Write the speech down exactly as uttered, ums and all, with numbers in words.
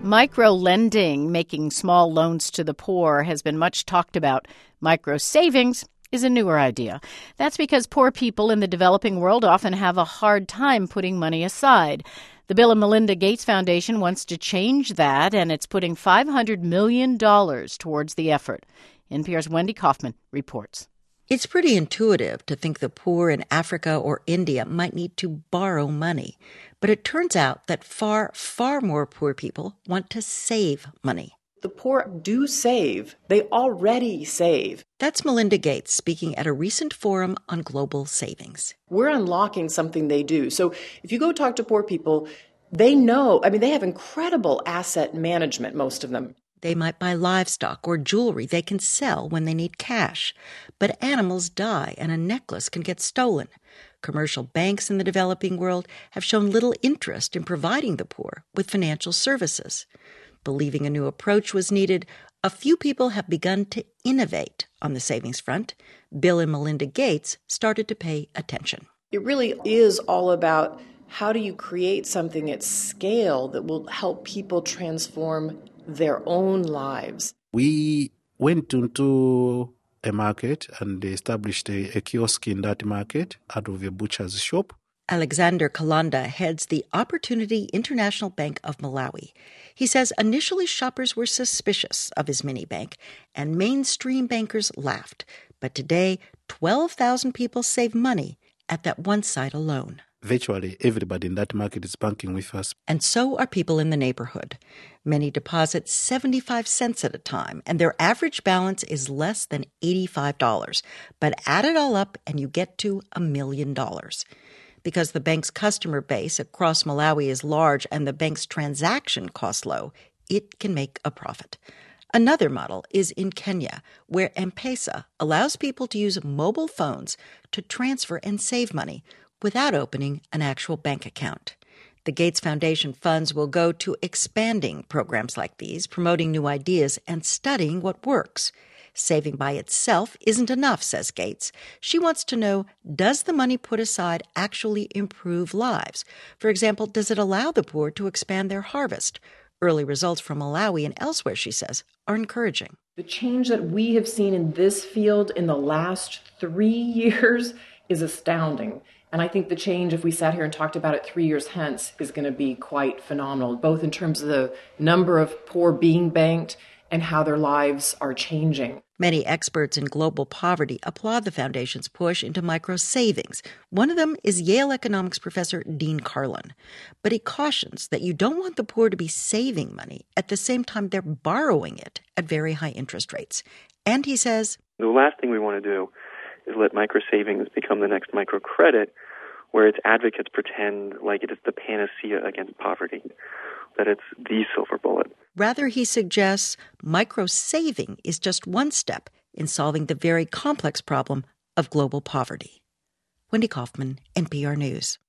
Micro-lending, making small loans to the poor, has been much talked about. Micro-savings is a newer idea. That's because poor people in the developing world often have a hard time putting money aside. The Bill and Melinda Gates Foundation wants to change that, and it's putting five hundred million dollars towards the effort. N P R's Wendy Kaufman reports. It's pretty intuitive to think the poor in Africa or India might need to borrow money. But it turns out that far, far more poor people want to save money. The poor do save. They already save. That's Melinda Gates speaking at a recent forum on global savings. We're unlocking something they do. So if you go talk to poor people, they know, I mean, they have incredible asset management, most of them. They might buy livestock or jewelry they can sell when they need cash. But animals die and a necklace can get stolen. Commercial banks in the developing world have shown little interest in providing the poor with financial services. Believing a new approach was needed, a few people have begun to innovate on the savings front. Bill and Melinda Gates started to pay attention. It really is all about how do you create something at scale that will help people transform their own lives. We went into a market and established a, a kiosk in that market out of a butcher's shop. Alexander Kalanda heads the Opportunity International Bank of Malawi. He says initially shoppers were suspicious of his mini bank, and mainstream bankers laughed. But today, twelve thousand people save money at that one site alone. Virtually everybody in that market is banking with us. And so are people in the neighborhood. Many deposit seventy-five cents at a time, and their average balance is less than eighty-five dollars. But add it all up, and you get to a million dollars. Because the bank's customer base across Malawi is large and the bank's transaction costs low, it can make a profit. Another model is in Kenya, where M-Pesa allows people to use mobile phones to transfer and save money without opening an actual bank account. The Gates Foundation funds will go to expanding programs like these, promoting new ideas and studying what works. Saving by itself isn't enough, says Gates. She wants to know, does the money put aside actually improve lives? For example, does it allow the poor to expand their harvest? Early results from Malawi and elsewhere, she says, are encouraging. The change that we have seen in this field in the last three years is astounding. And I think the change, if we sat here and talked about it three years hence, is going to be quite phenomenal, both in terms of the number of poor being banked and how their lives are changing. Many experts in global poverty applaud the foundation's push into micro-savings. One of them is Yale economics professor Dean Carlin. But he cautions that you don't want the poor to be saving money at the same time they're borrowing it at very high interest rates. And he says, the last thing we want to do is let micro-savings become the next microcredit, where its advocates pretend like it is the panacea against poverty, that it's the silver bullet. Rather, he suggests micro-saving is just one step in solving the very complex problem of global poverty. Wendy Kaufman, N P R News.